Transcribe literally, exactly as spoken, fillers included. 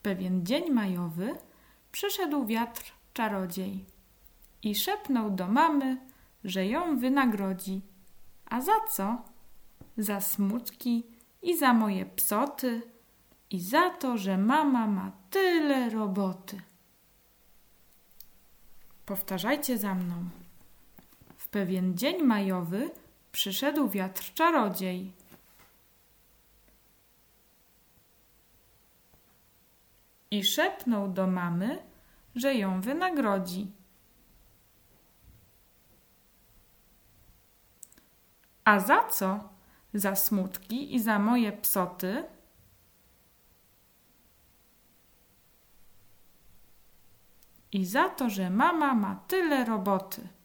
pewien dzień majowy przyszedł wiatr czarodziej i szepnął do mamy, że ją wynagrodzi. A za co? Za smutki i za moje psoty i za to, że mama ma tyle roboty. Powtarzajcie za mną. W pewien dzień majowy przyszedł wiatr czarodziej i szepnął do mamy, że ją wynagrodzi. A za co? Za smutki i za moje psoty i za to, że mama ma tyle roboty.